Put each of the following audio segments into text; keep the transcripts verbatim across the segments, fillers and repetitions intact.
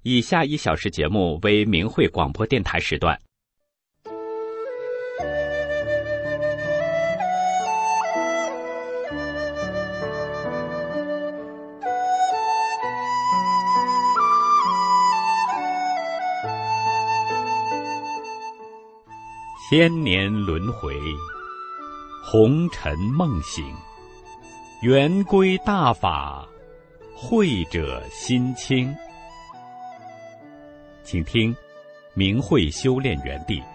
以下一小时节目为明慧广播电台时段。千年轮回，红尘梦醒，圆归大法，慧者心清。请听明慧修炼园地。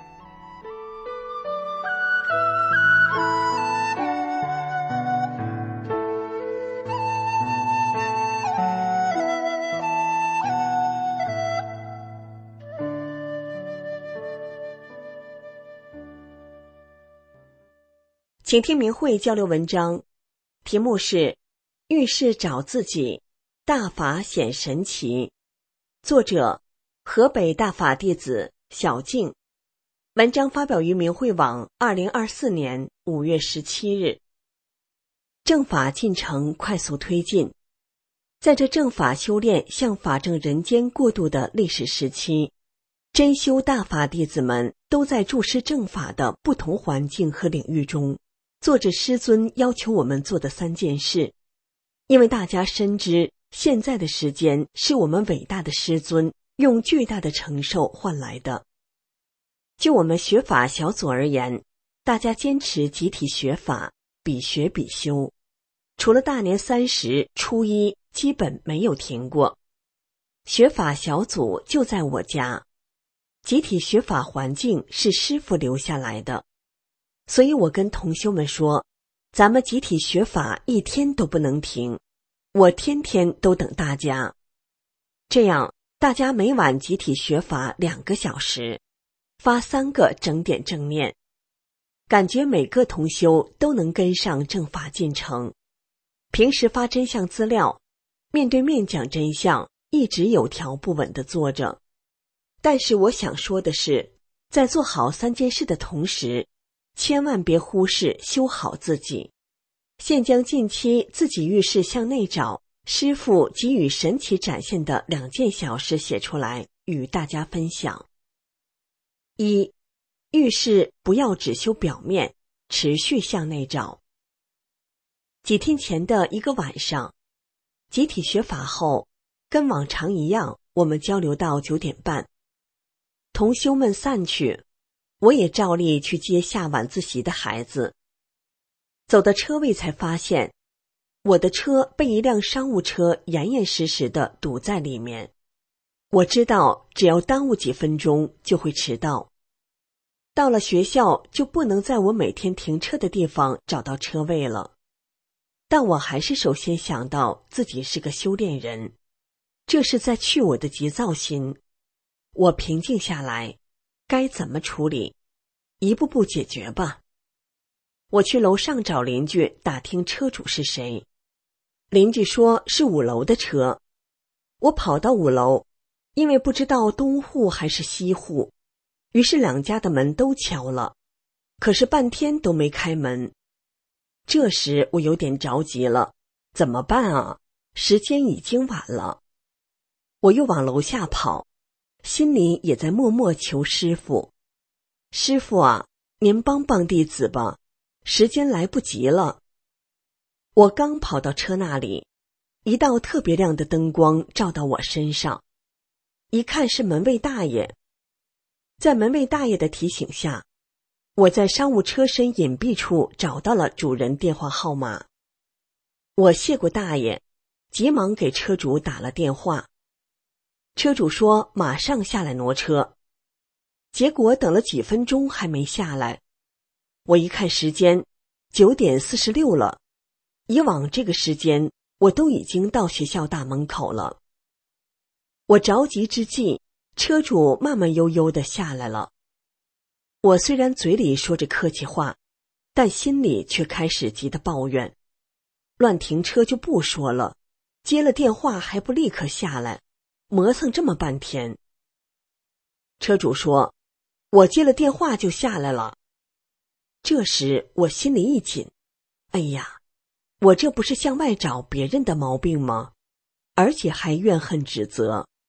请听明慧交流文章，题目是遇事找自己，大法显神奇。作者河北大法弟子小静。文章发表于明慧网二零二四年五月十七日。正法进程快速推进，在这正法修炼向法正人间过渡的历史时期，真修大法弟子们都在注释正法的不同环境和领域中做着师尊要求我们做的三件事。因为大家深知现在的时间是我们伟大的师尊用巨大的承受换来的。就我们学法小组而言，大家坚持集体学法，比学比修，除了大年三十初一基本没有停过。学法小组就在我家，集体学法环境是师父留下来的，所以我跟同修们说，咱们集体学法一天都不能停，我天天都等大家。这样大家每晚集体学法两个小时，发三个整点正念，感觉每个同修都能跟上正法进程。平时发真相资料，面对面讲真相，一直有条不紊地做着。但是我想说的是，在做好三件事的同时，千万别忽视修好自己。现将近期自己遇事向内找，师父给予神奇展现的两件小事写出来，与大家分享。一，遇事不要只修表面，持续向内找。几天前的一个晚上，集体学法后，跟往常一样，我们交流到九点半，同修们散去，我也照例去接下晚自习的孩子。走到车位才发现，我的车被一辆商务车严严实实地堵在里面。我知道只要耽误几分钟就会迟到。到了学校就不能在我每天停车的地方找到车位了。但我还是首先想到自己是个修炼人，这是在去我的急躁心。我平静下来，该怎么处理？一步步解决吧。我去楼上找邻居打听车主是谁，邻居说是五楼的车。我跑到五楼，因为不知道东户还是西户，于是两家的门都敲了，可是半天都没开门。这时我有点着急了，怎么办啊？时间已经晚了。我又往楼下跑，心里也在默默求师父，师父啊，您帮帮弟子吧，时间来不及了。我刚跑到车那里，一道特别亮的灯光照到我身上，一看是门卫大爷。在门卫大爷的提醒下，我在商务车身隐蔽处找到了主人电话号码。我谢过大爷，急忙给车主打了电话。车主说马上下来挪车，结果等了几分钟还没下来。我一看时间，九点四十六了。以往这个时间，我都已经到学校大门口了。我着急之际，车主慢慢悠悠地下来了。我虽然嘴里说着客气话，但心里却开始急得抱怨。乱停车就不说了，接了电话还不立刻下来，磨蹭这么半天。车主说，我接了电话就下来了。这时我心里一紧，哎呀，我这不是向外找别人的毛病吗？而且还怨恨指责。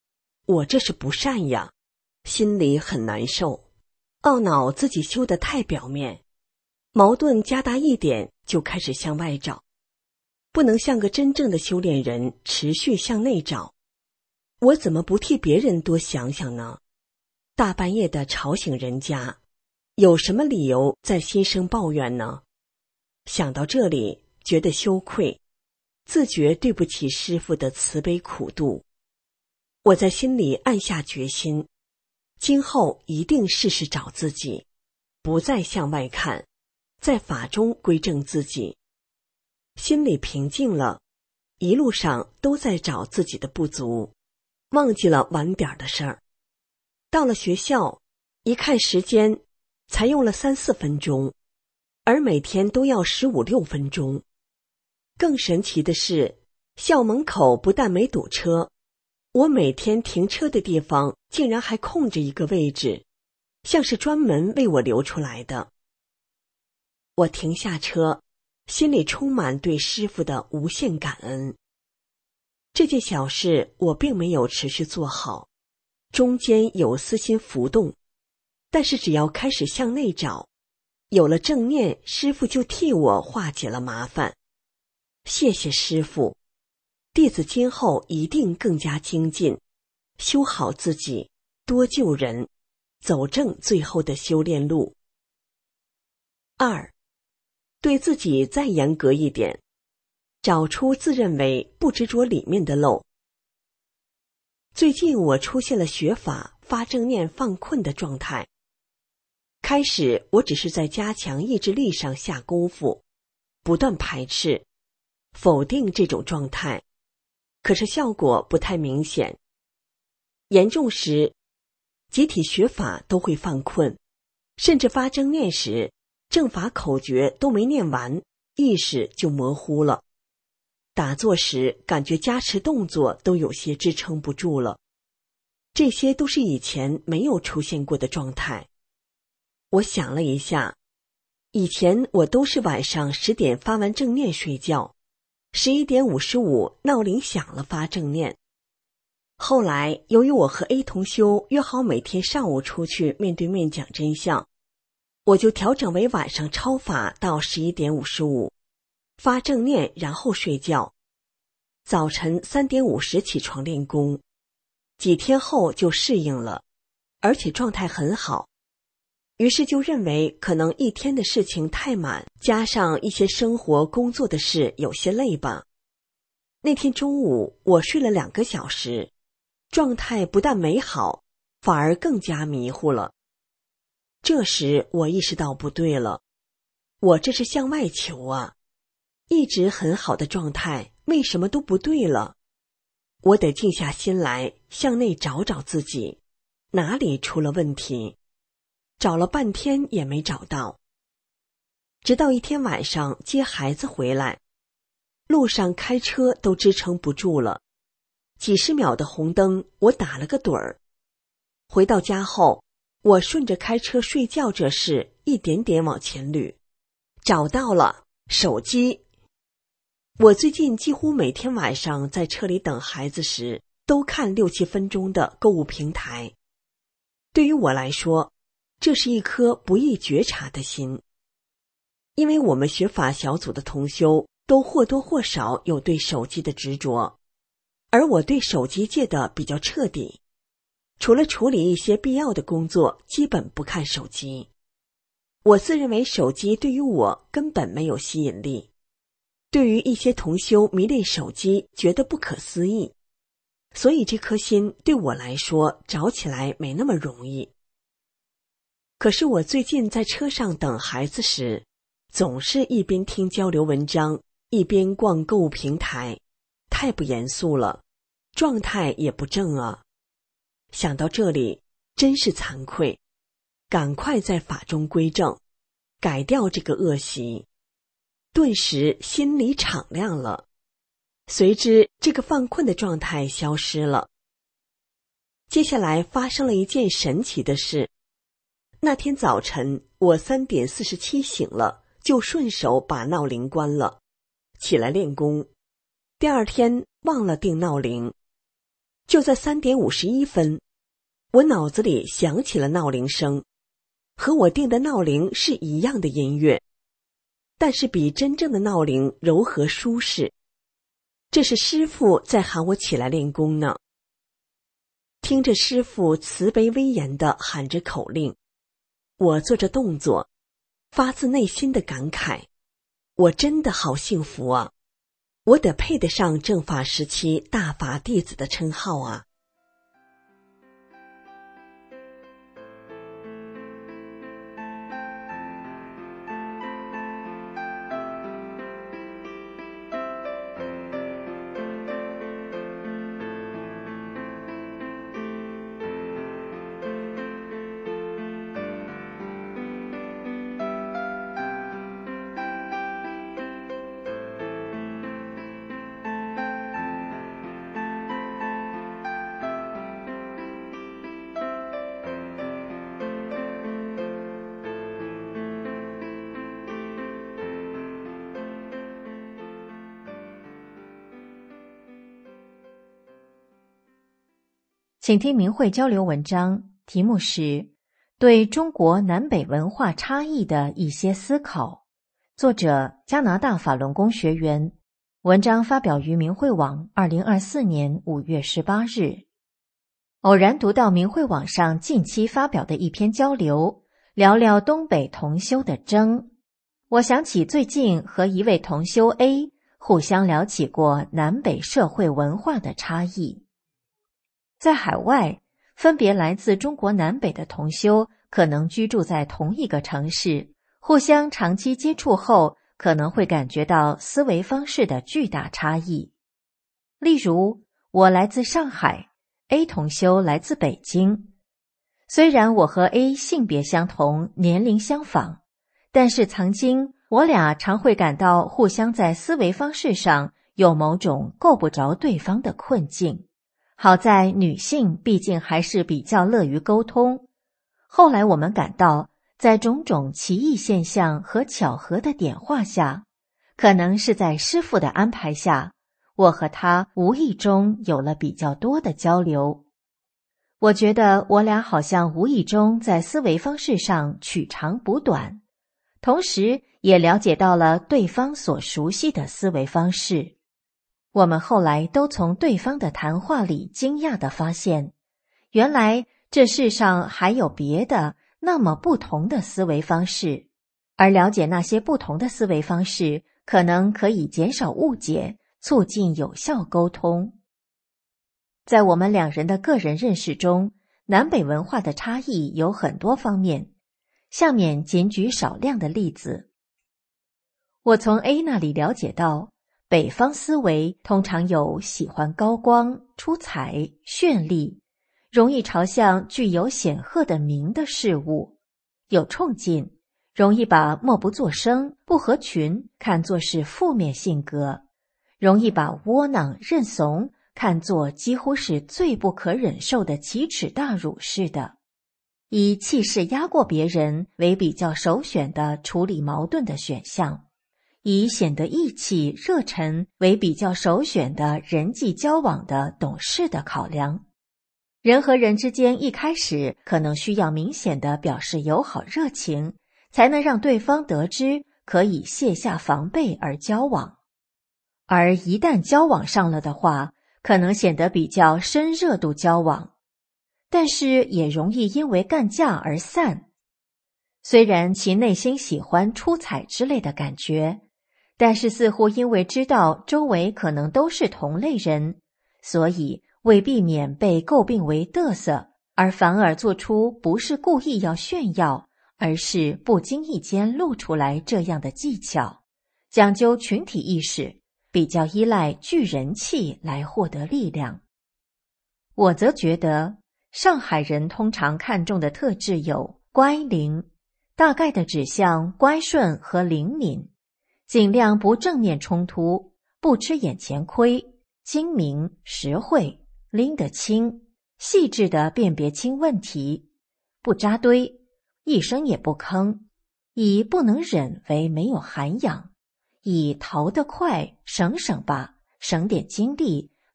我这是不善呀，心里很难受，懊恼自己修得太表面，矛盾加大一点就开始向外找，不能像个真正的修炼人持续向内找。我怎么不替别人多想想呢？大半夜的吵醒人家，有什么理由在心生抱怨呢？想到这里，觉得羞愧，自觉对不起师父的慈悲苦度。我在心里暗下决心，今后一定事事找自己，不再向外看，在法中归正自己。心里平静了，一路上都在找自己的不足，忘记了晚点的事儿。到了学校，一看时间，才用了三四分钟，而每天都要十五六分钟。更神奇的是，校门口不但没堵车，我每天停车的地方竟然还空着一个位置，像是专门为我留出来的。我停下车，心里充满对师父的无限感恩。这件小事我并没有持续做好，中间有私心浮动，但是只要开始向内找，有了正念，师父就替我化解了麻烦。谢谢师父，弟子今后一定更加精进，修好自己，多救人，走正最后的修炼路。二，对自己再严格一点，找出自认为不执着里面的漏。最近我出现了学法发正念放困的状态。开始我只是在加强意志力上下功夫，不断排斥否定这种状态，可是效果不太明显。严重时，集体学法都会犯困，甚至发正念时，正法口诀都没念完，意识就模糊了。打坐时，感觉加持动作都有些支撑不住了。这些都是以前没有出现过的状态。我想了一下，以前我都是晚上十点发完正念睡觉，十一点五十五闹铃响了发正念。后来由于我和 A 同修约好每天上午出去面对面讲真相，我就调整为晚上超法到十一点五十五发正念，然后睡觉。早晨三点五十起床练功，几天后就适应了，而且状态很好。于是就认为可能一天的事情太满，加上一些生活工作的事有些累吧。那天中午我睡了两个小时，状态不但没好，反而更加迷糊了。这时我意识到不对了，我这是向外求啊，一直很好的状态为什么都不对了？我得静下心来向内找找自己，哪里出了问题？找了半天也没找到。直到一天晚上接孩子回来，路上开车都支撑不住了，几十秒的红灯我打了个盹儿。回到家后，我顺着开车睡觉这事一点点往前捋，找到了手机。我最近几乎每天晚上在车里等孩子时都看六七分钟的购物平台。对于我来说，这是一颗不易觉察的心，因为我们学法小组的同修都或多或少有对手机的执着，而我对手机戒得比较彻底，除了处理一些必要的工作，基本不看手机。我自认为手机对于我根本没有吸引力，对于一些同修迷恋手机觉得不可思议，所以这颗心对我来说找起来没那么容易。可是我最近在车上等孩子时，总是一边听交流文章，一边逛购物平台，太不严肃了，状态也不正啊。想到这里，真是惭愧，赶快在法中归正，改掉这个恶习。顿时心里敞亮了，随之这个犯困的状态消失了。接下来发生了一件神奇的事。那天早晨我三点四十七醒了，就顺手把闹铃关了，起来练功。第二天忘了定闹铃， 就在三点五十一分，我脑子里响起了闹铃声，和我定的闹铃是一样的音乐，但是比真正的闹铃柔和舒适。这是师父在喊我起来练功呢。听着师父慈悲威严地喊着口令，我做着动作，发自内心的感慨，我真的好幸福啊，我得配得上正法时期大法弟子的称号啊。 请听明慧交流文章，题目是对中国南北文化差异的一些思考，作者加拿大法轮功学员，文章发表于明慧网二零二四年五月十八日。偶然读到明慧网上近期发表的一篇交流，聊聊东北同修的争，我想起最近和一位同修 A 互相聊起过南北社会文化的差异。在海外，分别来自中国南北的同修可能居住在同一个城市，互相长期接触后，可能会感觉到思维方式的巨大差异。例如，我来自上海， A 同修来自北京。虽然我和 A 性别相同，年龄相仿，但是曾经我俩常会感到互相在思维方式上有某种够不着对方的困境。好在女性毕竟还是比较乐于沟通，后来我们感到在种种奇异现象和巧合的点化下，可能是在师父的安排下，我和他无意中有了比较多的交流。我觉得我俩好像无意中在思维方式上取长补短，同时也了解到了对方所熟悉的思维方式。我们后来都从对方的谈话里惊讶地发现，原来这世上还有别的那么不同的思维方式，而了解那些不同的思维方式，可能可以减少误解，促进有效沟通。在我们两人的个人认识中，南北文化的差异有很多方面，下面仅举少量的例子。我从 A 那里了解到，北方思维通常有喜欢高光、出彩、绚丽，容易朝向具有显赫的名的事物，有冲劲，容易把默不作声、不合群看作是负面性格，容易把窝囊、认怂看作几乎是最不可忍受的奇耻大辱似的，以气势压过别人为比较首选的处理矛盾的选项，以显得义气热忱为比较首选的人际交往的懂事的考量。人和人之间一开始可能需要明显的表示友好热情，才能让对方得知可以卸下防备而交往，而一旦交往上了的话，可能显得比较深热度交往，但是也容易因为干架而散。虽然其内心喜欢出彩之类的感觉，但是似乎因为知道周围可能都是同类人，所以为避免被诟病为嘚瑟，而反而做出不是故意要炫耀，而是不经意间露出来这样的技巧，讲究群体意识，比较依赖聚人气来获得力量。我则觉得上海人通常看重的特质有乖灵，大概的指向乖顺和灵敏，尽量不正面冲突，不吃眼前亏，精明实惠，拎得清，细致地辨别清问题，不扎堆，一声也不吭，以不能忍为没有涵养，以逃得快省省吧，省点精力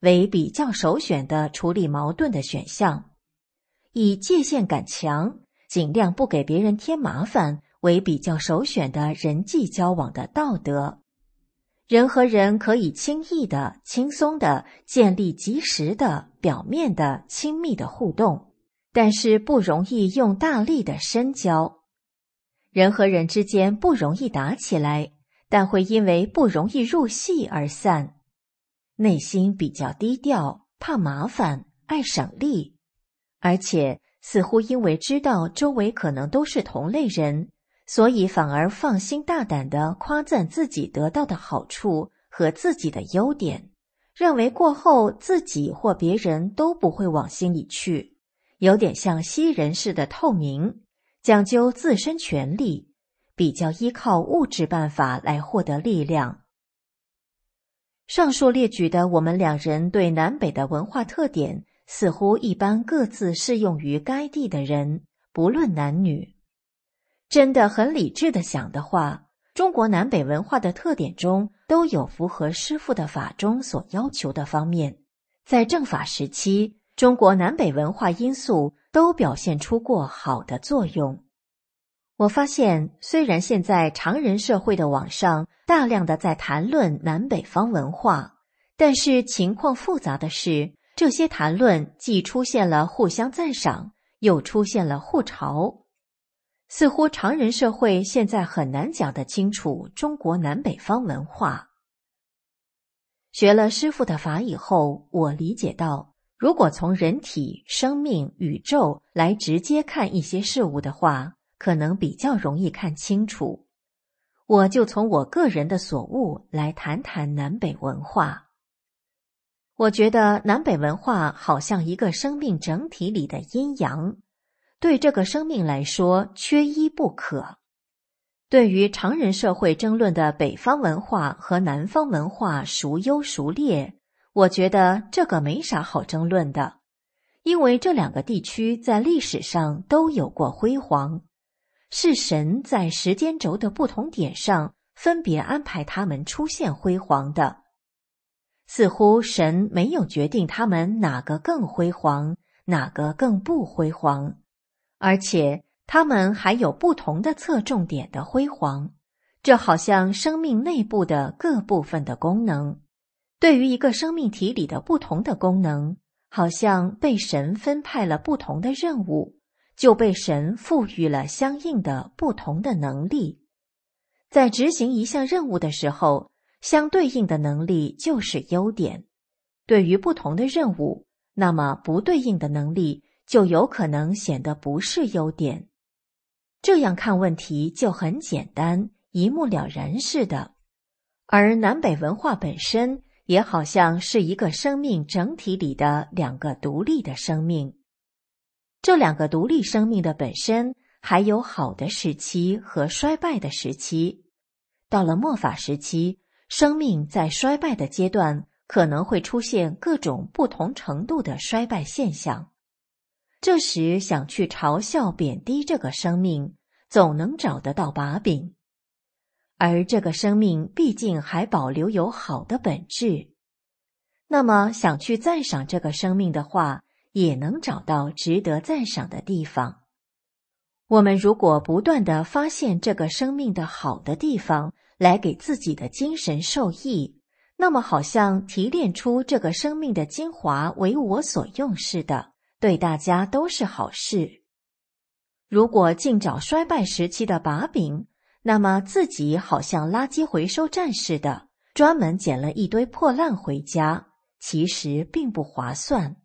为比较首选的处理矛盾的选项，以界限感强，尽量不给别人添麻烦为比较首选的人际交往的道德。人和人可以轻易的、轻松的建立及时的、表面的、亲密的互动，但是不容易用大力的深交。人和人之间不容易打起来，但会因为不容易入戏而散。内心比较低调，怕麻烦，爱省力，而且似乎因为知道周围可能都是同类人，所以反而放心大胆地夸赞自己得到的好处和自己的优点，认为过后自己或别人都不会往心里去，有点像西人似的透明，讲究自身权利，比较依靠物质办法来获得力量。上述列举的我们两人对南北的文化特点，似乎一般各自适用于该地的人，不论男女。真的很理智的想的话，中国南北文化的特点中都有符合师父的法中所要求的方面。在正法时期，中国南北文化因素都表现出过好的作用。我发现，虽然现在常人社会的网上大量的在谈论南北方文化，但是情况复杂的是，这些谈论既出现了互相赞赏，又出现了互嘲。似乎常人社会现在很难讲得清楚中国南北方文化。学了师父的法以后，我理解到，如果从人体、生命、宇宙来直接看一些事物的话，可能比较容易看清楚。我就从我个人的所悟来谈谈南北文化。我觉得南北文化好像一个生命整体里的阴阳，对这个生命来说缺一不可。对于常人社会争论的北方文化和南方文化孰优孰劣，我觉得这个没啥好争论的，因为这两个地区在历史上都有过辉煌，是神在时间轴的不同点上分别安排他们出现辉煌的。似乎神没有决定他们哪个更辉煌，哪个更不辉煌，而且他们还有不同的侧重点的辉煌，这好像生命内部的各部分的功能，对于一个生命体里的不同的功能，好像被神分派了不同的任务，就被神赋予了相应的不同的能力。在执行一项任务的时候，相对应的能力就是优点，对于不同的任务，那么不对应的能力就有可能显得不是优点。这样看问题就很简单，一目了然似的。而南北文化本身也好像是一个生命整体里的两个独立的生命。这两个独立生命的本身还有好的时期和衰败的时期。到了末法时期，生命在衰败的阶段可能会出现各种不同程度的衰败现象。这时想去嘲笑贬低这个生命，总能找得到把柄。而这个生命毕竟还保留有好的本质，那么想去赞赏这个生命的话，也能找到值得赞赏的地方。我们如果不断地发现这个生命的好的地方，来给自己的精神受益，那么好像提炼出这个生命的精华为我所用似的，对大家都是好事。如果尽找衰败时期的把柄，那么自己好像垃圾回收站似的，专门捡了一堆破烂回家，其实并不划算。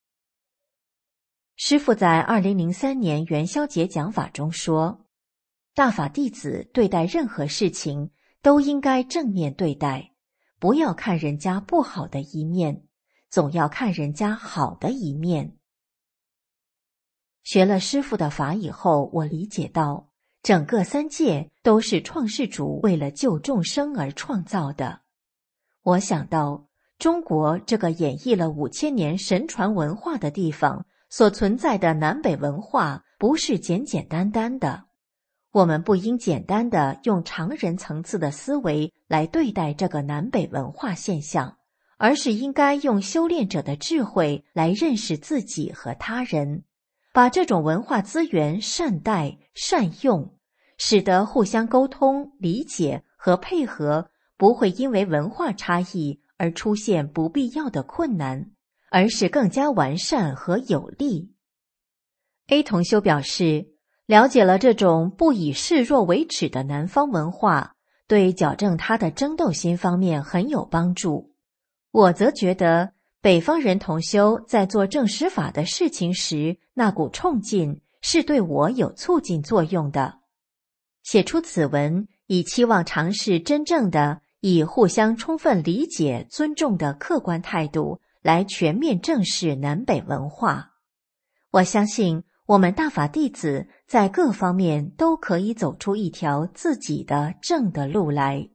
师父在二零零三年元宵节讲法中说，大法弟子对待任何事情都应该正面对待，不要看人家不好的一面，总要看人家好的一面。学了师父的法以后，我理解到整个三界都是创世主为了救众生而创造的。我想到中国这个演绎了五千年神传文化的地方所存在的南北文化不是简简单单的，我们不应简单的用常人层次的思维来对待这个南北文化现象， 而是应该用修炼者的智慧来认识自己和他人，把这种文化资源善待善用，使得互相沟通、理解和配合不会因为文化差异而出现不必要的困难，而是更加完善和有利。A 同修表示，了解了这种不以示弱为耻的南方文化，对矫正他的争斗心方面很有帮助。我则觉得北方人同修在做正师法的事情时，那股冲劲是对我有促进作用的。写出此文，以期望尝试真正的以互相充分理解、尊重的客观态度来全面正视南北文化。我相信我们大法弟子在各方面都可以走出一条自己的正的路来。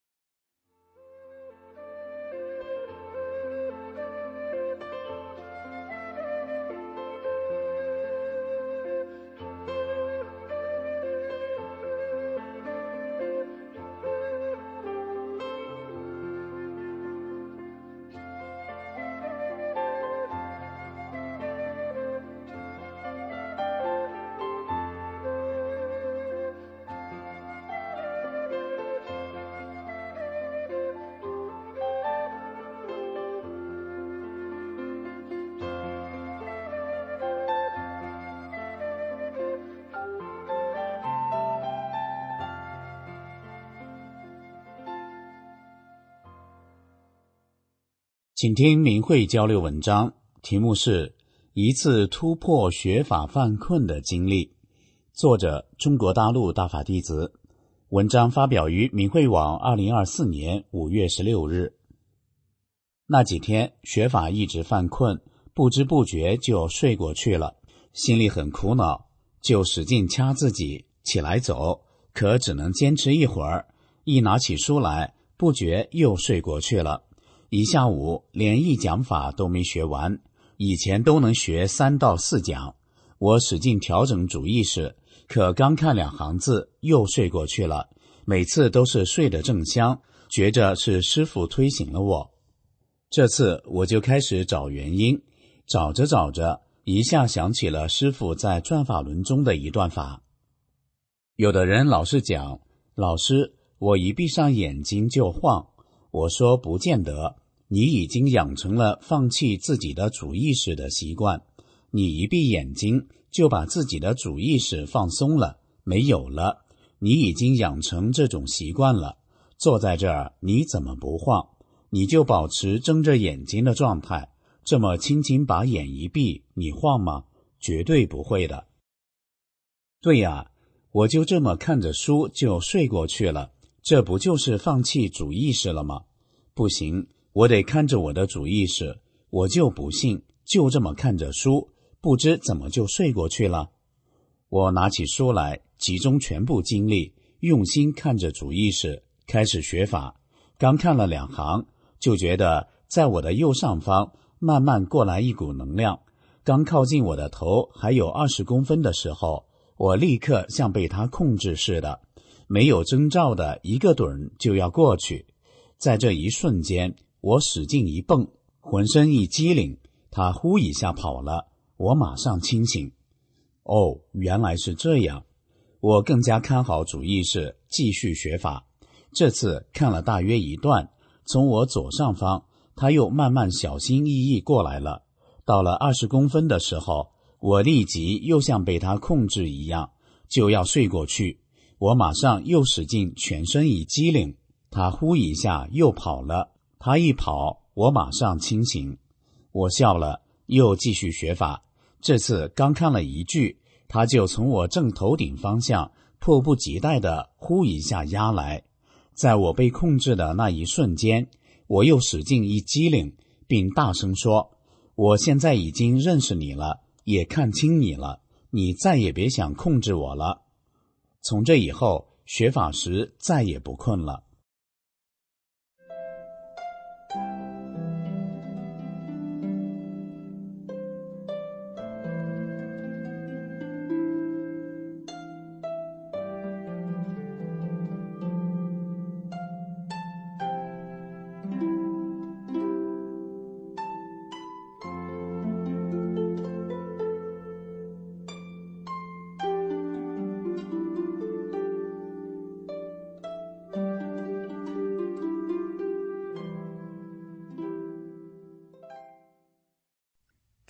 请听明慧交流文章，题目是一次突破学法犯困的经历，作者中国大陆大法弟子。文章发表于明慧网二零二四年五月十六日。那几天学法一直犯困，不知不觉就睡过去了，心里很苦恼，就使劲掐自己起来走，可只能坚持一会儿，一拿起书来，不觉又睡过去了。一下午连一讲法都没学完，以前都能学三到四讲。我使劲调整主意识，可刚看两行字又睡过去了，每次都是睡得正香，觉着是师父推醒了我。这次我就开始找原因，找着找着，一下想起了师父在转法轮中的一段法。有的人老是讲，老师，我一闭上眼睛就晃。我说不见得，你已经养成了放弃自己的主意识的习惯，你一闭眼睛就把自己的主意识放松了，没有了，你已经养成这种习惯了。坐在这儿你怎么不晃？你就保持睁着眼睛的状态，这么轻轻把眼一闭，你晃吗？绝对不会的。对呀，我就这么看着书就睡过去了，这不就是放弃主意识了吗？不行，我得看着我的主意识，我就不信，就这么看着书，不知怎么就睡过去了。我拿起书来，集中全部精力，用心看着主意识，开始学法。刚看了两行，就觉得在我的右上方慢慢过来一股能量，刚靠近我的头还有二十公分的时候，我立刻像被它控制似的，没有征兆的一个盹就要过去。在这一瞬间，我使劲一蹦，浑身一激灵，它呼一下跑了，我马上清醒。哦，原来是这样。我更加看好主意识，继续学法。这次看了大约一段，从我左上方，它又慢慢小心翼翼过来了。到了二十公分的时候，我立即又像被它控制一样，就要睡过去。我马上又使劲全身一激灵，他呼一下又跑了，他一跑，我马上清醒。我笑了，又继续学法。这次刚看了一句，他就从我正头顶方向迫不及待地呼一下压来。在我被控制的那一瞬间，我又使劲一激灵，并大声说，我现在已经认识你了，也看清你了，你再也别想控制我了。从这以后，学法时再也不困了。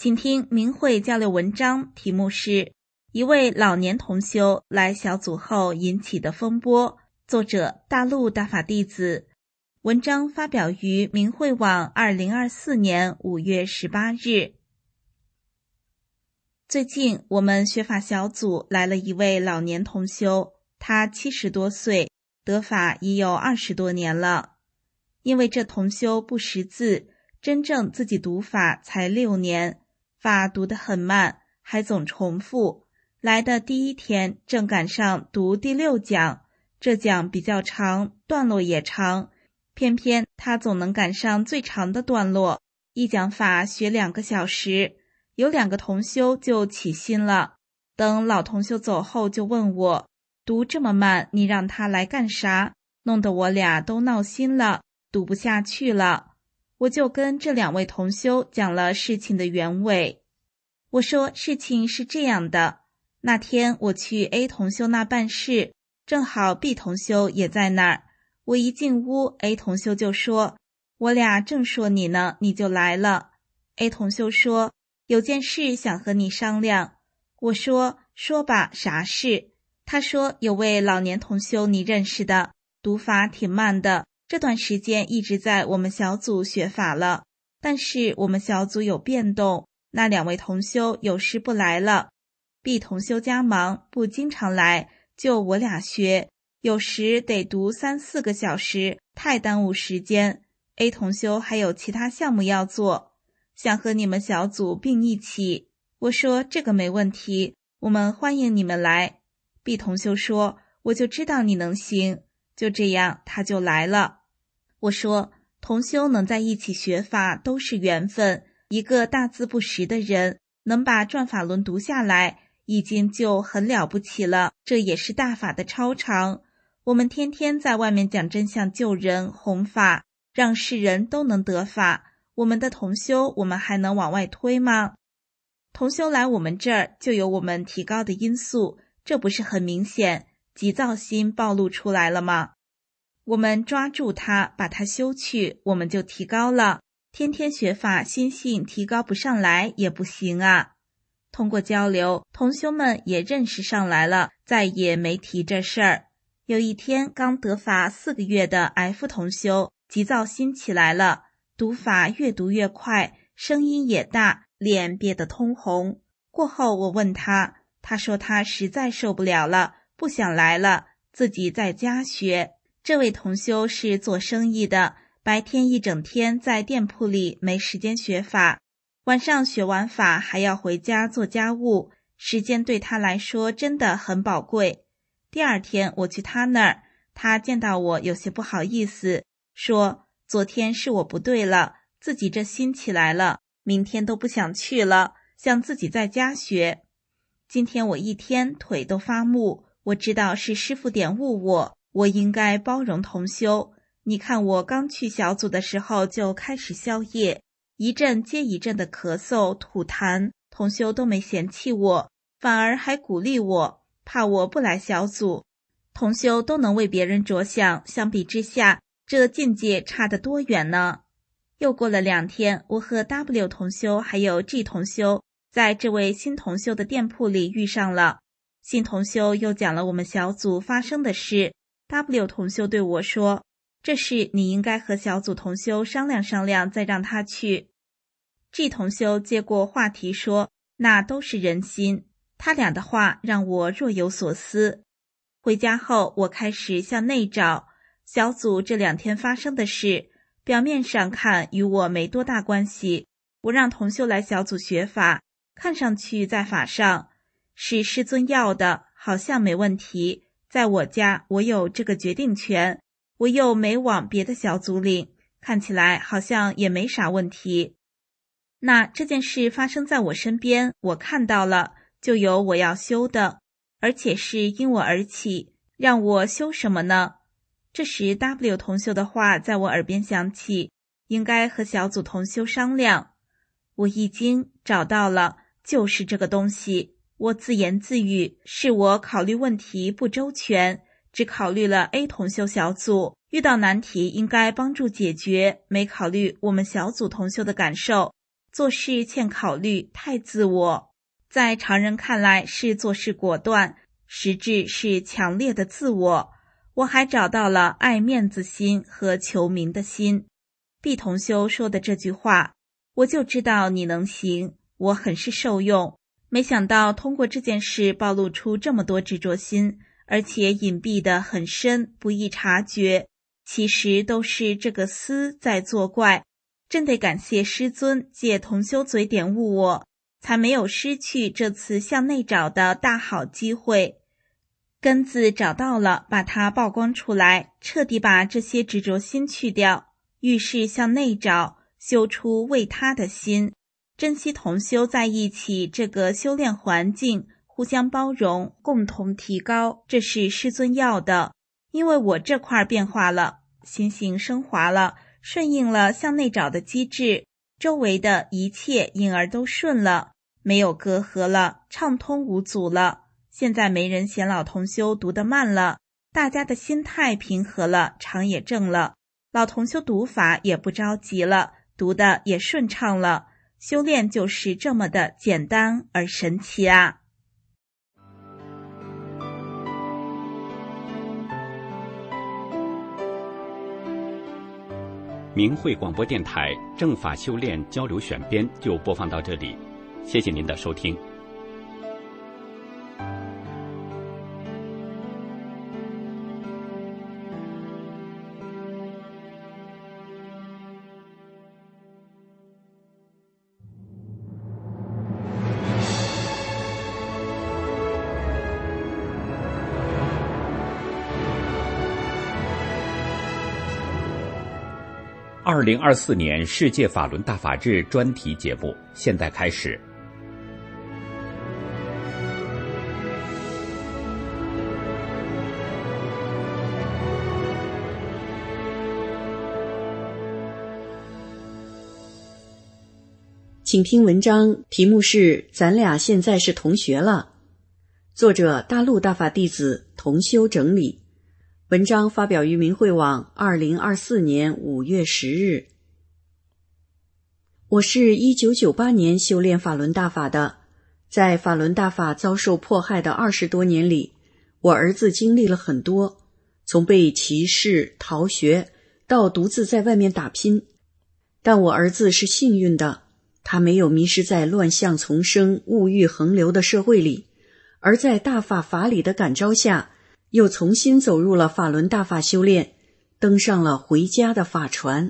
请听明慧交流文章，题目是一位老年同修来小组后引起的风波，作者大陆大法弟子。文章发表于明慧网二零二四年五月十八日。最近我们学法小组来了一位老年同修，他七十多岁，得法已有二十多年了。因为这同修不识字，真正自己读法才六年，法读得很慢，还总重复。来的第一天正赶上读第六讲，这讲比较长，段落也长，偏偏他总能赶上最长的段落，一讲法学两个小时。有两个同修就起心了，等老同修走后就问我，读这么慢，你让他来干啥？弄得我俩都闹心了，读不下去了。我就跟这两位同修讲了事情的原委。我说事情是这样的，那天我去 A 同修那办事，正好 B 同修也在那儿。我一进屋， A 同修就说，我俩正说你呢，你就来了。 A 同修说，有件事想和你商量。我说，说吧，啥事？他说，有位老年同修你认识的，读法挺慢的，这段时间一直在我们小组学法了，但是我们小组有变动，那两位同修有事不来了。 B 同修家忙，不经常来，就我俩学，有时得读三四个小时，太耽误时间。 A 同修还有其他项目要做，想和你们小组并一起。我说这个没问题，我们欢迎你们来。 B 同修说，我就知道你能行。就这样他就来了。我说，同修能在一起学法都是缘分，一个大字不识的人能把转法轮读下来已经就很了不起了，这也是大法的超常。我们天天在外面讲真相救人弘法，让世人都能得法，我们的同修我们还能往外推吗？同修来我们这儿就有我们提高的因素，这不是很明显，急躁心暴露出来了吗？我们抓住它，把它修去，我们就提高了。天天学法，心性提高不上来也不行啊。通过交流，同修们也认识上来了，再也没提这事儿。有一天，刚得法四个月的 F 同修急躁心起来了，读法越读越快，声音也大，脸憋得通红。过后我问他，他说他实在受不了了，不想来了，自己在家学。这位同修是做生意的，白天一整天在店铺里没时间学法，晚上学完法还要回家做家务，时间对他来说真的很宝贵。第二天我去他那儿，他见到我有些不好意思，说昨天是我不对了，自己这心起来了，明天都不想去了，想自己在家学。今天我一天腿都发木，我知道是师父点悟我，我应该包容同修。你看我刚去小组的时候就开始宵夜，一阵接一阵的咳嗽吐痰，同修都没嫌弃我，反而还鼓励我，怕我不来小组。同修都能为别人着想，相比之下，这境界差得多远呢？又过了两天，我和 W 同修还有 G 同修在这位新同修的店铺里遇上了。新同修又讲了我们小组发生的事。 W 同修对我说，这事你应该和小组同修商量商量，再让他去。 G 同修接过话题说，那都是人心。他俩的话让我若有所思。回家后我开始向内找，小组这两天发生的事，表面上看与我没多大关系，我让同修来小组学法，看上去在法上是师尊要的，好像没问题，在我家我有这个决定权，我又没往别的小组领，看起来好像也没啥问题。那这件事发生在我身边，我看到了，就有我要修的，而且是因我而起，让我修什么呢？这时 W 同修的话在我耳边响起，应该和小组同修商量。我一惊，找到了，就是这个东西。我自言自语，是我考虑问题不周全，只考虑了 A 同修小组，遇到难题应该帮助解决，没考虑我们小组同修的感受。 做事欠考虑，太自我，在常人看来是做事果断，实质是强烈的自我。我还找到了爱面子心和求名的心。毕同修说的这句话，我就知道你能行，我很是受用。没想到通过这件事暴露出这么多执着心，而且隐蔽得很深，不易察觉。其实都是这个思在作怪，真得感谢师尊借同修嘴点悟我，才没有失去这次向内找的大好机会。根子找到了，把它曝光出来，彻底把这些执着心去掉，遇事向内找，修出为他的心，珍惜同修在一起这个修炼环境，互相包容，共同提高，这是师尊要的。因为我这块变化了，心性升华了，顺应了向内找的机制，周围的一切因而都顺了，没有隔阂了，畅通无阻了。现在没人嫌老同修读得慢了，大家的心态平和了，场也正了，老同修读法也不着急了，读得也顺畅了。修炼就是这么的简单而神奇啊！ 明慧广播电台正法修炼交流选编就播放到这里，谢谢您的收听。二零二四年世界法轮大法日专题节目现在开始。 请听文章，题目是《咱俩现在是同学了》，作者大陆大法弟子同修整理。文章发表于明慧网二零二四年五月十日。我是一九九八年修炼法轮大法的，在法轮大法遭受迫害的二十多年里，我儿子经历了很多，从被歧视、逃学到独自在外面打拼。但我儿子是幸运的，他没有迷失在乱象丛生、物欲横流的社会里，而在大法法理的感召下，又重新走入了法轮大法修炼，登上了回家的法船。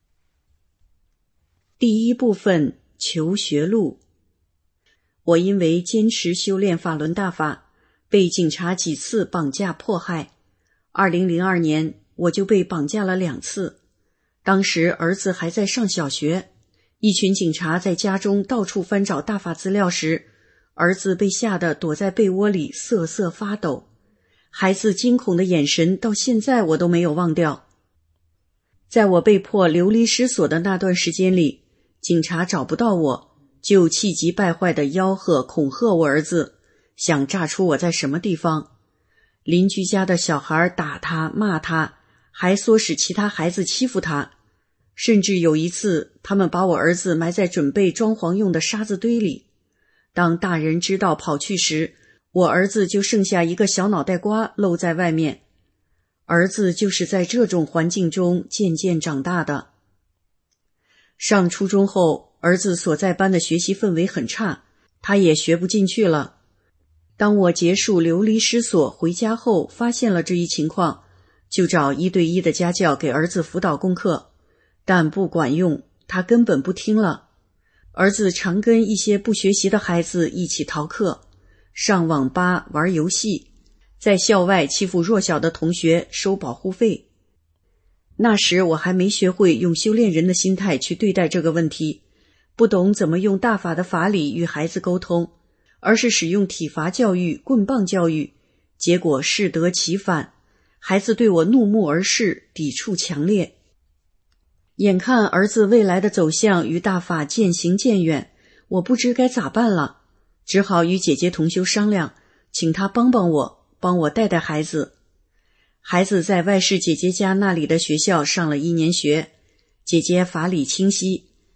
第一部分，求学路。我因为坚持修炼法轮大法，被警察几次绑架迫害。二零零二年，我就被绑架了两次。当时儿子还在上小学，一群警察在家中到处翻找大法资料时，儿子被吓得躲在被窝里瑟瑟发抖。孩子惊恐的眼神到现在我都没有忘掉。在我被迫流离失所的那段时间里，警察找不到我，就气急败坏地吆喝恐吓我儿子，想炸出我在什么地方。邻居家的小孩打他骂他，还唆使其他孩子欺负他。甚至有一次，他们把我儿子埋在准备装潢用的沙子堆里。当大人知道跑去时，我儿子就剩下一个小脑袋瓜露在外面。儿子就是在这种环境中渐渐长大的。上初中后，儿子所在班的学习氛围很差，他也学不进去了。当我结束流离失所回家后，发现了这一情况，就找一对一的家教给儿子辅导功课，但不管用，他根本不听了。儿子常跟一些不学习的孩子一起逃课，上网吧玩游戏，在校外欺负弱小的同学收保护费。那时我还没学会用修炼人的心态去对待这个问题，不懂怎么用大法的法理与孩子沟通，而是使用体罚教育、棍棒教育，结果适得其反，孩子对我怒目而视，抵触强烈。眼看儿子未来的走向与大法渐行渐远，我不知该咋办了，只好与姐姐同修商量，请她帮帮我，帮我带带孩子。孩子在外室姐姐家那里的学校上了一年学，姐姐法理清晰，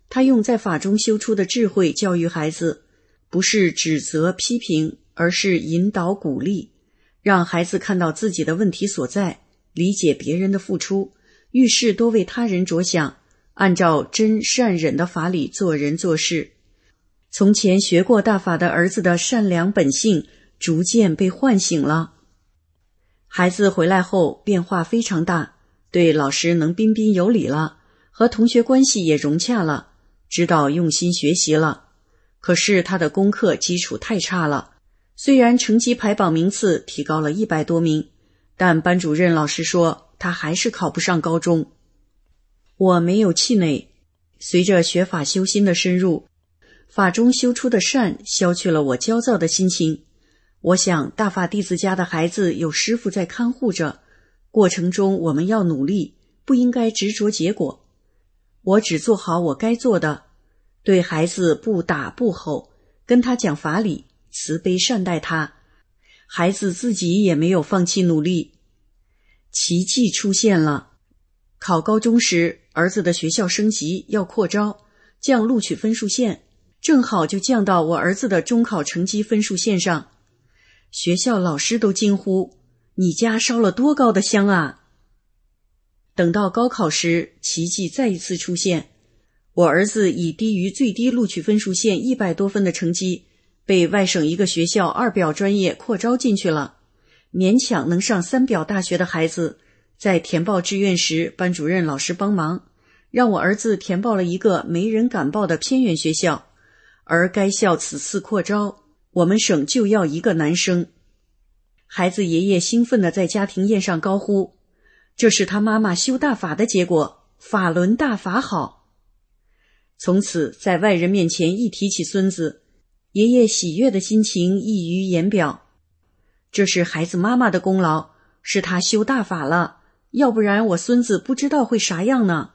他用在法中修出的智慧教育孩子，不是指责批评，而是引导鼓励，让孩子看到自己的问题所在，理解别人的付出，遇事多为他人着想，按照真善忍的法理做人做事。从前学过大法的儿子的善良本性逐渐被唤醒了。孩子回来后变化非常大，对老师能彬彬有礼了，和同学关系也融洽了，知道用心学习了。可是他的功课基础太差了，虽然成绩排榜名次提高了一百多名，但班主任老师说他还是考不上高中。我没有气馁，随着学法修心的深入，法中修出的善消去了我焦躁的心情。我想大法弟子家的孩子有师父在看护着，过程中我们要努力，不应该执着结果。我只做好我该做的，对孩子不打不吼，跟他讲法理，慈悲善待他。孩子自己也没有放弃努力。奇迹出现了。考高中时，儿子的学校升级要扩招，降录取分数线，正好就降到我儿子的中考成绩分数线上。学校老师都惊呼：你家烧了多高的香啊！等到高考时，奇迹再一次出现，我儿子以低于最低录取分数线一百多分的成绩，被外省一个学校二表专业扩招进去了。勉强能上三表大学的孩子，在填报志愿时，班主任老师帮忙，让我儿子填报了一个没人敢报的偏远学校，而该校此次扩招，我们省就要一个男生。孩子爷爷兴奋地在家庭宴上高呼：这是他妈妈修大法的结果，法轮大法好。从此在外人面前一提起孙子，爷爷喜悦的心情溢于言表。这是孩子妈妈的功劳，是他修大法了，要不然我孙子不知道会啥样呢。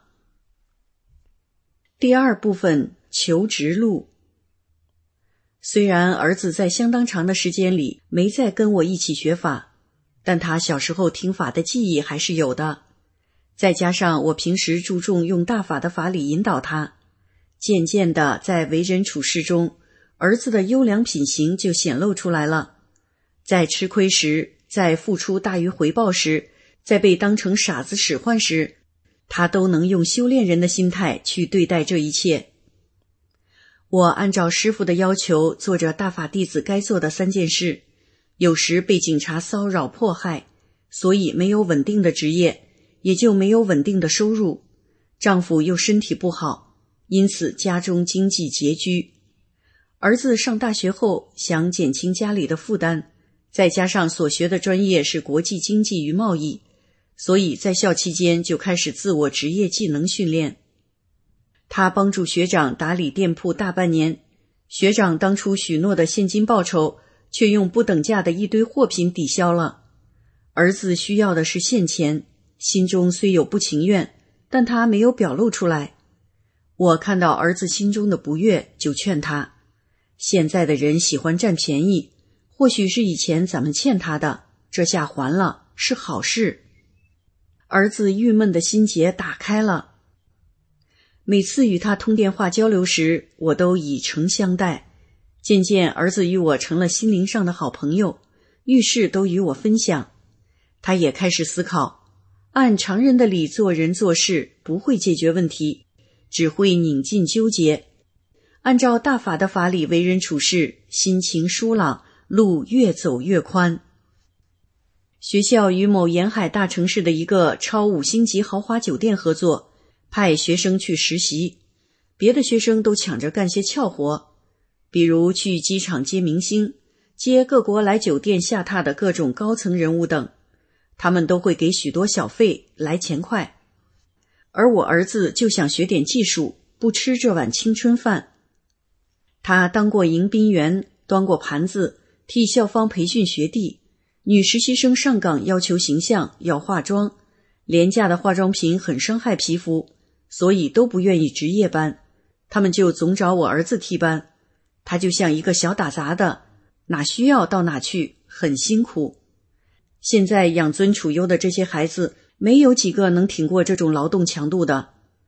第二部分，求职路。虽然儿子在相当长的时间里没再跟我一起学法，但他小时候听法的记忆还是有的。再加上我平时注重用大法的法理引导他，渐渐的在为人处事中，儿子的优良品行就显露出来了。在吃亏时，在付出大于回报时，在被当成傻子使唤时，他都能用修炼人的心态去对待这一切。我按照师父的要求做着大法弟子该做的三件事，有时被警察骚扰迫害，所以没有稳定的职业，也就没有稳定的收入。丈夫又身体不好，因此家中经济拮据。儿子上大学后想减轻家里的负担，再加上所学的专业是国际经济与贸易，所以在校期间就开始自我职业技能训练。他帮助学长打理店铺大半年，学长当初许诺的现金报酬却用不等价的一堆货品抵消了。儿子需要的是现钱，心中虽有不情愿，但他没有表露出来。我看到儿子心中的不悦，就劝他，现在的人喜欢占便宜，或许是以前咱们欠他的，这下还了，是好事。儿子郁闷的心结打开了。每次与他通电话交流时，我都以诚相待。渐渐儿子与我成了心灵上的好朋友，遇事都与我分享。他也开始思考，按常人的理做人做事不会解决问题，只会拧进纠结。按照大法的法理为人处事，心情舒朗，路越走越宽。学校与某沿海大城市的一个超五星级豪华酒店合作，派学生去实习，别的学生都抢着干些俏活，比如去机场接明星，接各国来酒店下榻的各种高层人物等，他们都会给许多小费，来钱快。而我儿子就想学点技术，不吃这碗青春饭。他当过迎宾员，端过盘子，替校方培训学弟，女实习生上岗要求形象，要化妆，廉价的化妆品很伤害皮肤，所以都不愿意值夜班，他们就总找我儿子替班。他就像一个小打杂的，哪需要到哪去，很辛苦。现在养尊处优的这些孩子，没有几个能挺过这种劳动强度的。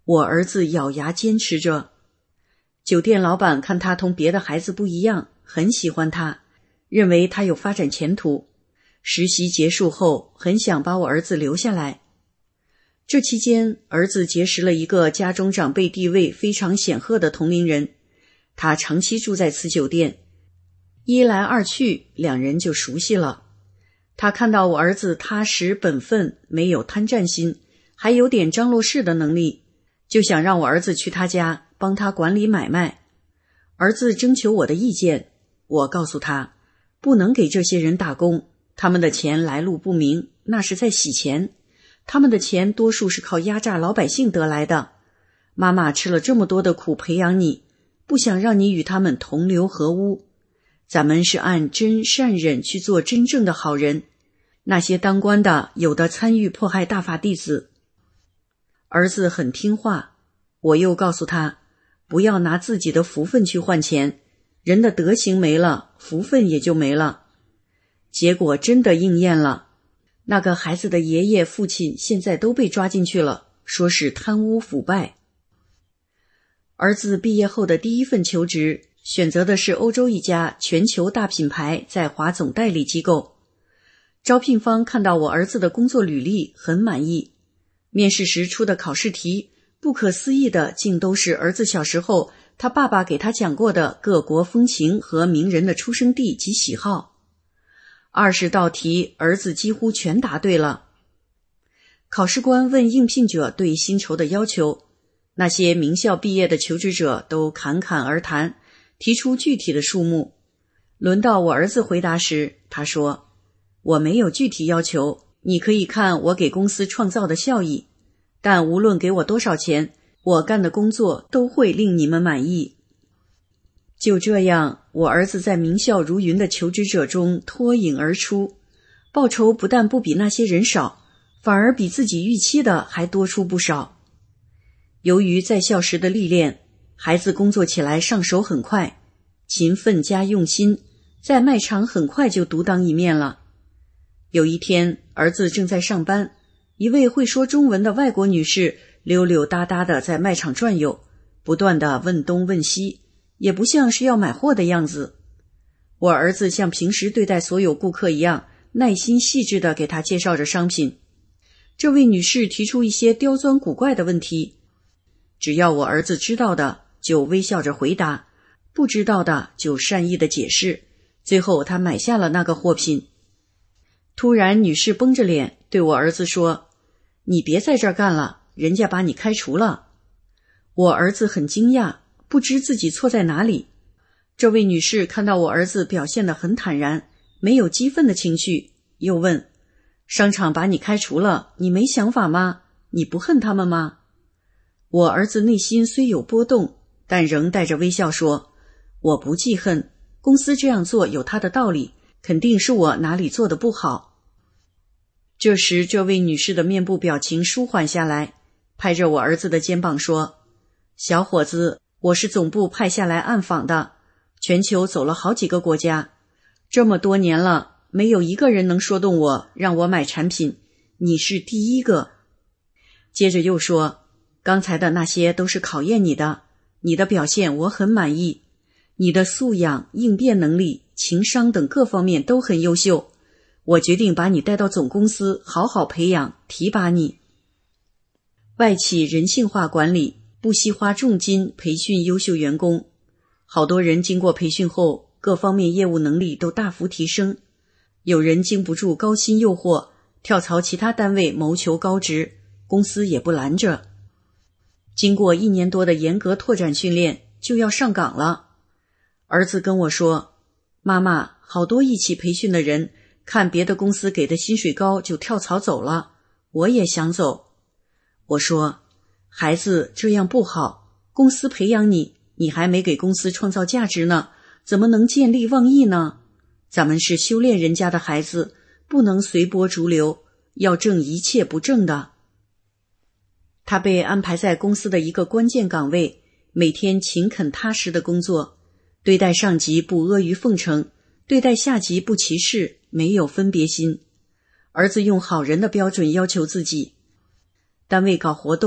我儿子咬牙坚持着。酒店老板看他同别的孩子不一样，很喜欢他，认为他有发展前途。实习结束后，很想把我儿子留下来。这期间，儿子结识了一个家中长辈地位非常显赫的同龄人，他长期住在此酒店，一来二去，两人就熟悉了。他看到我儿子踏实本分，没有贪占心，还有点张罗事的能力，就想让我儿子去他家帮他管理买卖。儿子征求我的意见，我告诉他，不能给这些人打工，他们的钱来路不明，那是在洗钱，他们的钱多数是靠压榨老百姓得来的。妈妈吃了这么多的苦培养你，不想让你与他们同流合污。咱们是按真善忍去做真正的好人，那些当官的有的参与迫害大法弟子。儿子很听话，我又告诉他，不要拿自己的福分去换钱，人的德行没了，福分也就没了。结果真的应验了，那个孩子的爷爷父亲现在都被抓进去了，说是贪污腐败。儿子毕业后的第一份求职选择的是欧洲一家全球大品牌在华总代理机构。招聘方看到我儿子的工作履历很满意，面试时出的考试题不可思议的竟都是儿子小时候他爸爸给他讲过的各国风情和名人的出生地及喜好。二十道题儿子几乎全答对了。考试官问应聘者对薪酬的要求，那些名校毕业的求职者都侃侃而谈，提出具体的数目。轮到我儿子回答时，他说，我没有具体要求，你可以看我给公司创造的效益，但无论给我多少钱，我干的工作都会令你们满意。就这样，我儿子在名校如云的求职者中脱颖而出，报酬不但不比那些人少，反而比自己预期的还多出不少。由于在校时的历练，孩子工作起来上手很快，勤奋加用心，在卖场很快就独当一面了。有一天，儿子正在上班，一位会说中文的外国女士溜溜达达地在卖场转悠，不断地问东问西，也不像是要买货的样子。我儿子像平时对待所有顾客一样，耐心细致地给他介绍着商品。这位女士提出一些刁钻古怪的问题，只要我儿子知道的就微笑着回答，不知道的就善意地解释，最后他买下了那个货品。突然女士绷着脸对我儿子说，你别在这儿干了，人家把你开除了。我儿子很惊讶，不知自己错在哪里。这位女士看到我儿子表现得很坦然，没有激愤的情绪，又问，商场把你开除了，你没想法吗？你不恨他们吗？我儿子内心虽有波动，但仍带着微笑说，我不记恨，公司这样做有它的道理，肯定是我哪里做得不好。这时这位女士的面部表情舒缓下来，拍着我儿子的肩膀说，小伙子，我是总部派下来暗访的，全球走了好几个国家，这么多年了，没有一个人能说动我让我买产品，你是第一个。接着又说，刚才的那些都是考验你的，你的表现我很满意，你的素养、应变能力、情商等各方面都很优秀，我决定把你带到总公司好好培养，提拔你。外企人性化管理，不惜花重金培训优秀员工，好多人经过培训后，各方面业务能力都大幅提升，有人经不住高薪诱惑，跳槽其他单位谋求高职，公司也不拦着。经过一年多的严格拓展训练，就要上岗了。儿子跟我说，妈妈，好多一起培训的人看别的公司给的薪水高就跳槽走了，我也想走。我说，孩子，这样不好，公司培养你，你还没给公司创造价值呢，怎么能见利忘义呢？咱们是修炼人家的孩子，不能随波逐流，要正一切不正的。他被安排在公司的一个关键岗位，每天勤恳踏实的工作，对待上级不阿谀奉承，对待下级不歧视，没有分别心。儿子用好人的标准要求自己，单位搞活动，别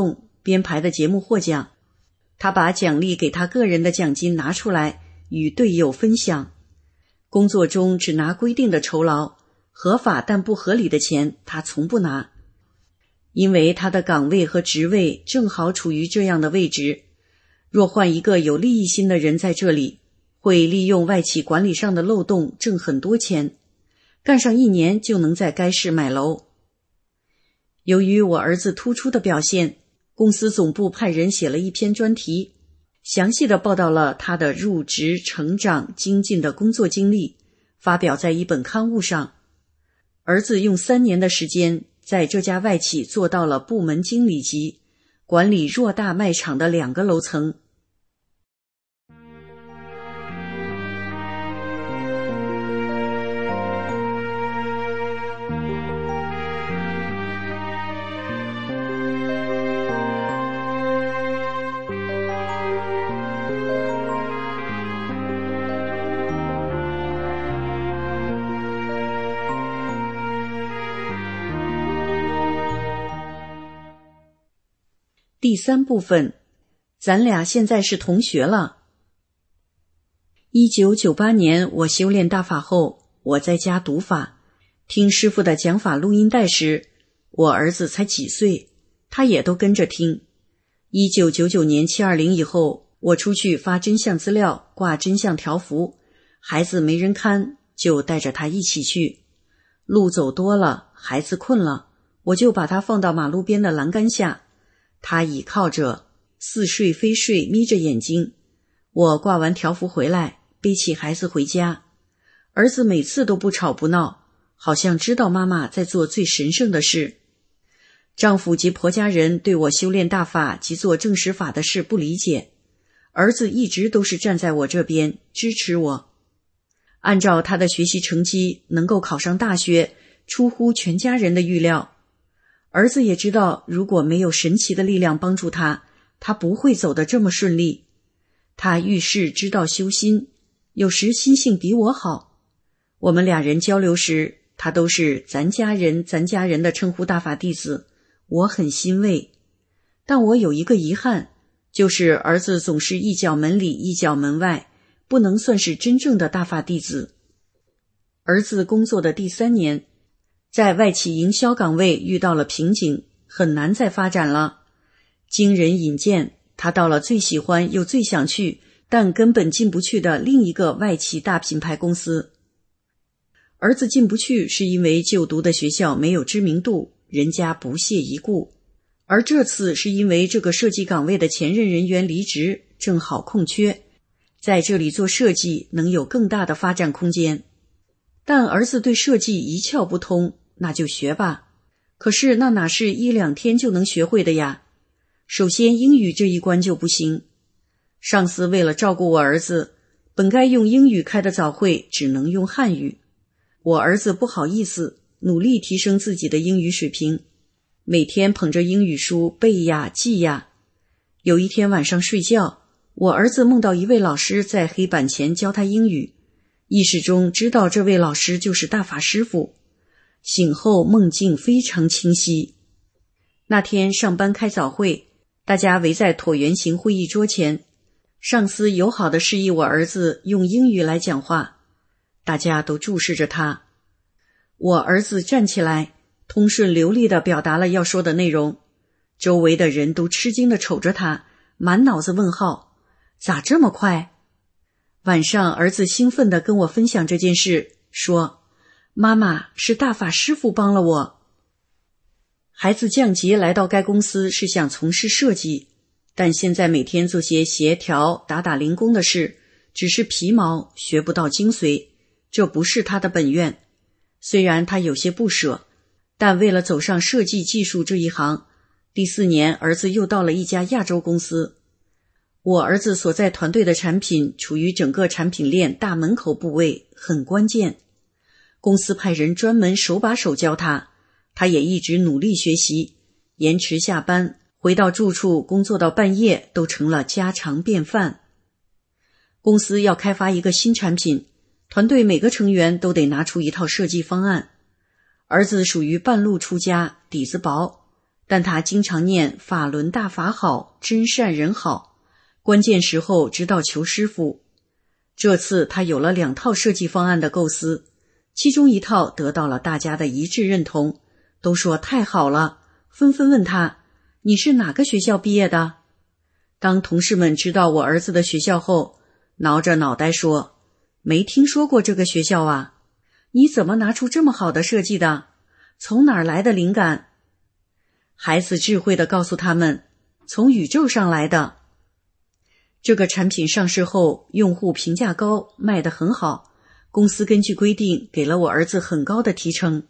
编排的节目获奖，他把奖励给他个人的奖金拿出来与队友分享。工作中只拿规定的酬劳，合法但不合理的钱他从不拿。因为他的岗位和职位正好处于这样的位置，若换一个有利益心的人在这里，会利用外企管理上的漏洞挣很多钱，干上一年就能在该市买楼。由于我儿子突出的表现，公司总部派人写了一篇专题，详细的报道了他的入职、成长、精进的工作经历，发表在一本刊物上。儿子用三年的时间在这家外企做到了部门经理级，管理偌大卖场的两个楼层。第三部分，咱俩现在是同学了。一九九八年我修炼大法后，我在家读法，听师父的讲法录音带时，我儿子才几岁，他也都跟着听。一九九九年七二零以后，我出去发真相资料，挂真相条幅，孩子没人看，就带着他一起去。路走多了，孩子困了，我就把他放到马路边的栏杆下，他倚靠着，似睡非睡，眯着眼睛。我挂完条幅回来，背起孩子回家。儿子每次都不吵不闹，好像知道妈妈在做最神圣的事。丈夫及婆家人对我修炼大法及做正实法的事不理解，儿子一直都是站在我这边，支持我。按照他的学习成绩，能够考上大学，出乎全家人的预料。儿子也知道，如果没有神奇的力量帮助他，他不会走得这么顺利。他遇事知道修心，有时心性比我好。我们俩人交流时，他都是咱家人咱家人的称呼大法弟子，我很欣慰。但我有一个遗憾，就是儿子总是一脚门里一脚门外，不能算是真正的大法弟子。儿子工作的第三年，在外企营销岗位遇到了瓶颈，很难再发展了。经人引荐，他到了最喜欢又最想去，但根本进不去的另一个外企大品牌公司。儿子进不去是因为就读的学校没有知名度，人家不屑一顾。而这次是因为这个设计岗位的前任人员离职，正好空缺，在这里做设计能有更大的发展空间。但儿子对设计一窍不通，那就学吧。可是那哪是一两天就能学会的呀？首先英语这一关就不行。上司为了照顾我儿子，本该用英语开的早会只能用汉语。我儿子不好意思，努力提升自己的英语水平，每天捧着英语书背呀记呀。有一天晚上睡觉，我儿子梦到一位老师在黑板前教他英语，意识中知道这位老师就是大法师父。醒后梦境非常清晰。那天上班开早会，大家围在椭圆形会议桌前，上司友好地示意我儿子用英语来讲话，大家都注视着他。我儿子站起来，通顺流利地表达了要说的内容，周围的人都吃惊地瞅着他，满脑子问号，咋这么快？晚上儿子兴奋地跟我分享这件事，说妈妈，是大法师父帮了我。孩子降级来到该公司是想从事设计，但现在每天做些协调打打零工的事，只是皮毛，学不到精髓，这不是他的本愿。虽然他有些不舍，但为了走上设计技术这一行，第四年儿子又到了一家亚洲公司。我儿子所在团队的产品处于整个产品链大门口部位，很关键。公司派人专门手把手教他，他也一直努力学习，延迟下班，回到住处工作到半夜都成了家常便饭。公司要开发一个新产品，团队每个成员都得拿出一套设计方案。儿子属于半路出家，底子薄， 但他经常念法轮大法好，真善人好，关键时候知道求师傅。这次他有了两套设计方案的构思，其中一套得到了大家的一致认同，都说太好了，纷纷问他，你是哪个学校毕业的？当同事们知道我儿子的学校后，挠着脑袋说，没听说过这个学校啊，你怎么拿出这么好的设计的？从哪儿来的灵感？孩子智慧地告诉他们，从宇宙上来的。这个产品上市后，用户评价高，卖得很好，公司根据规定给了我儿子很高的提成。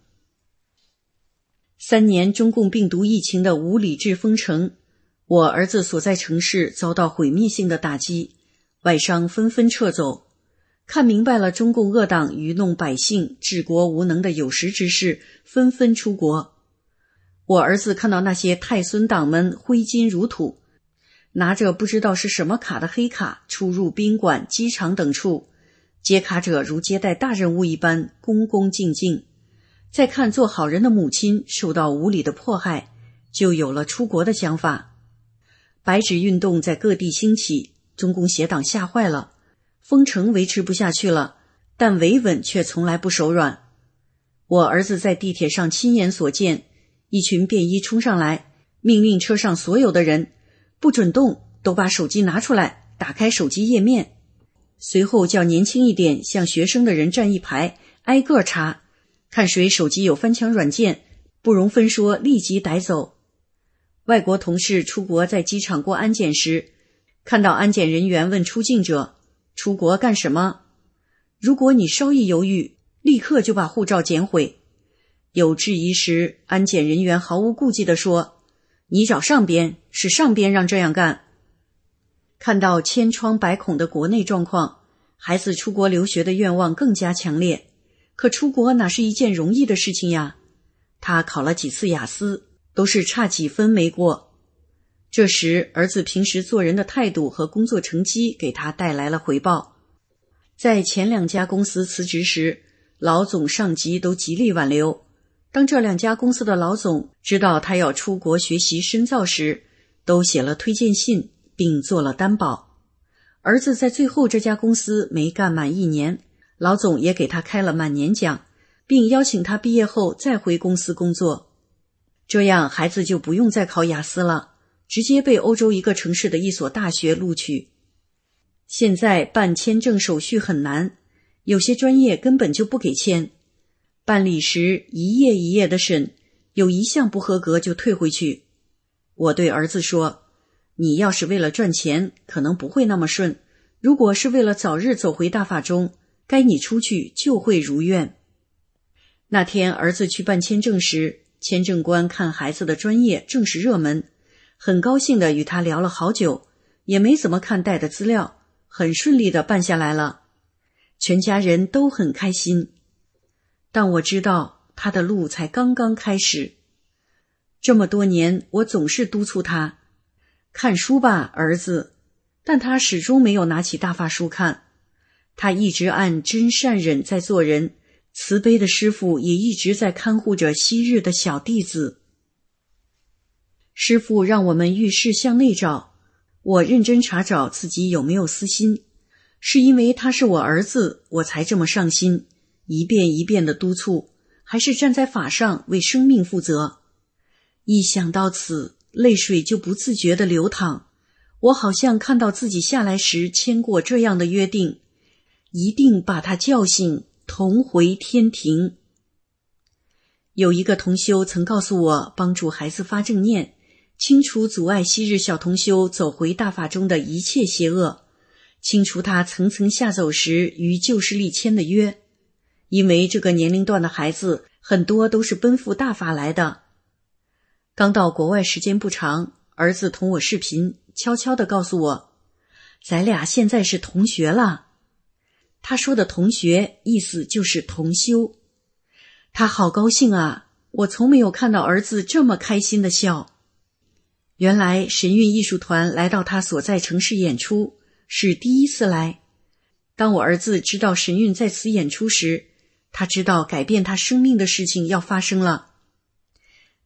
三年中共病毒疫情的无理智封城，我儿子所在城市遭到毁灭性的打击，外商纷纷撤走。看明白了中共恶党愚弄百姓、治国无能的有识之士，纷纷出国。我儿子看到那些太孙党们挥金如土，拿着不知道是什么卡的黑卡出入宾馆、机场等处，接卡者如接待大人物一般恭恭敬敬。再看做好人的母亲受到无理的迫害，就有了出国的想法。白纸运动在各地兴起，中共邪党吓坏了，封城维持不下去了，但维稳却从来不手软。我儿子在地铁上亲眼所见，一群便衣冲上来，命令车上所有的人不准动，都把手机拿出来，打开手机页面。随后叫年轻一点像学生的人站一排，挨个查，看谁手机有翻墙软件，不容分说立即逮走。外国同事出国在机场过安检时，看到安检人员问出境者，出国干什么？如果你稍一犹豫，立刻就把护照检毁。有质疑时，安检人员毫无顾忌地说，你找上边，是上边让这样干。看到千疮百孔的国内状况，孩子出国留学的愿望更加强烈。可出国哪是一件容易的事情呀？他考了几次雅思，都是差几分没过。这时，儿子平时做人的态度和工作成绩给他带来了回报。在前两家公司辞职时，老总上级都极力挽留。当这两家公司的老总知道他要出国学习深造时，都写了推荐信，并做了担保。儿子在最后这家公司没干满一年，老总也给他开了满年奖，并邀请他毕业后再回公司工作。这样孩子就不用再考雅思了，直接被欧洲一个城市的一所大学录取。现在办签证手续很难，有些专业根本就不给签。办理时一页一页的审，有一项不合格就退回去。我对儿子说，你要是为了赚钱，可能不会那么顺，如果是为了早日走回大法中，该你出去就会如愿。那天儿子去办签证时，签证官看孩子的专业正是热门，很高兴地与他聊了好久，也没怎么看带的资料，很顺利地办下来了。全家人都很开心。但我知道他的路才刚刚开始。这么多年，我总是督促他看书吧，儿子，但他始终没有拿起大法书看。他一直按真善忍在做人，慈悲的师父也一直在看护着昔日的小弟子。师父让我们遇事向内找，我认真查找自己有没有私心，是因为他是我儿子，我才这么上心，一遍一遍的督促，还是站在法上为生命负责。一想到此，泪水就不自觉地流淌。我好像看到自己下来时签过这样的约定，一定把他叫醒，同回天庭。有一个同修曾告诉我，帮助孩子发正念，清除阻碍昔日小同修走回大法中的一切邪恶，清除他层层下走时与旧势力签的约。因为这个年龄段的孩子很多都是奔赴大法来的。刚到国外时间不长，儿子同我视频，悄悄地告诉我，咱俩现在是同学了。他说的同学意思就是同修。他好高兴啊，我从没有看到儿子这么开心的笑。原来神韵艺术团来到他所在城市演出，是第一次来。当我儿子知道神韵在此演出时，他知道改变他生命的事情要发生了。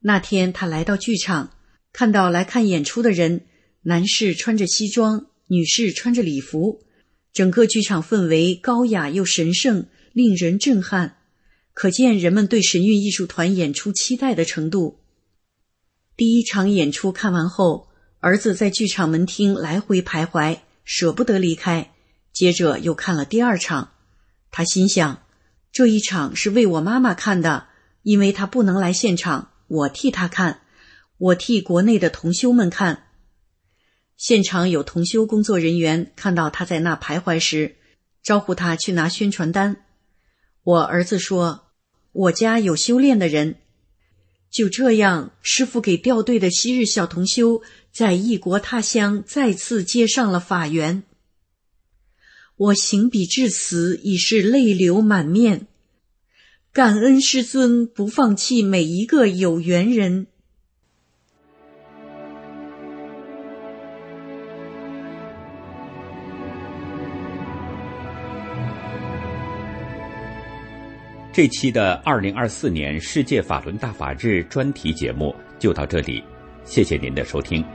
那天他来到剧场，看到来看演出的人，男士穿着西装，女士穿着礼服，整个剧场氛围高雅又神圣，令人震撼，可见人们对神韵艺术团演出期待的程度。第一场演出看完后，儿子在剧场门厅来回徘徊，舍不得离开，接着又看了第二场。他心想，这一场是为我妈妈看的，因为她不能来现场，我替她看，我替国内的同修们看。现场有同修工作人员看到他在那徘徊时，招呼他去拿宣传单。我儿子说，我家有修炼的人。就这样，师父给调队的昔日小同修在异国他乡再次接上了法缘。我行笔至此已是泪流满面，感恩师尊不放弃每一个有缘人。 这期的二零二四年世界法轮大法日专题节目就到这里，谢谢您的收听。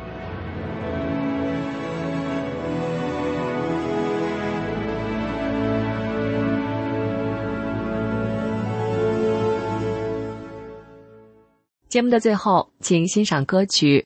节目的最后，请欣赏歌曲。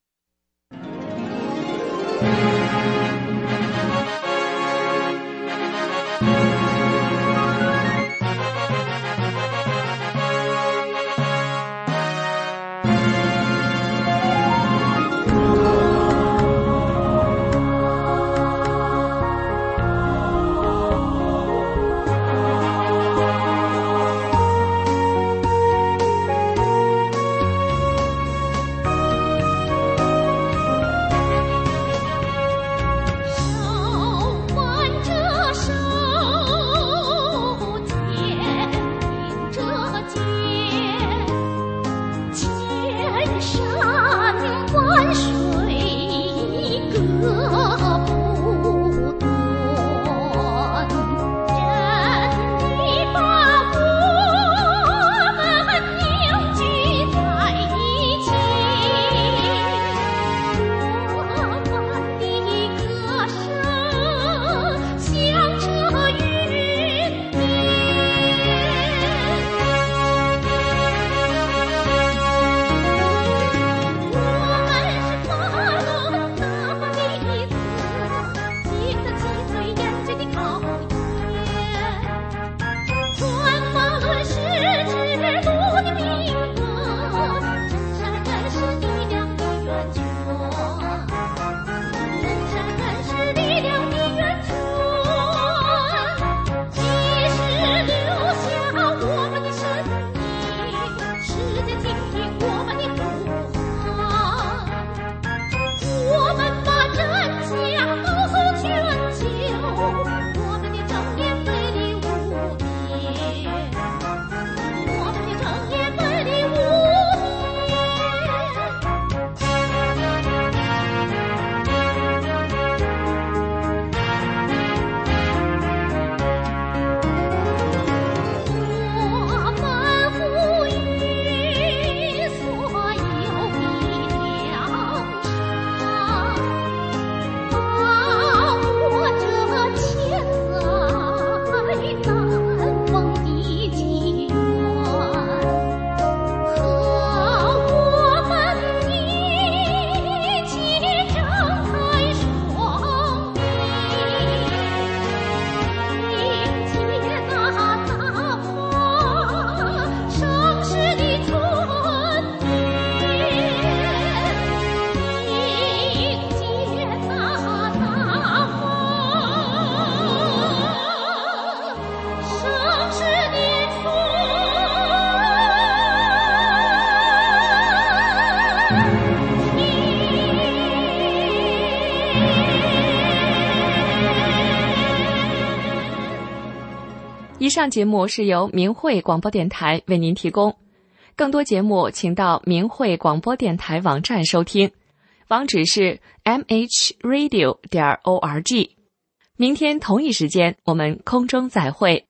以上节目是由明慧广播电台为您提供，更多节目请到明慧广播电台网站收听，网址是 m h radio 点 org。明天同一时间我们空中再会。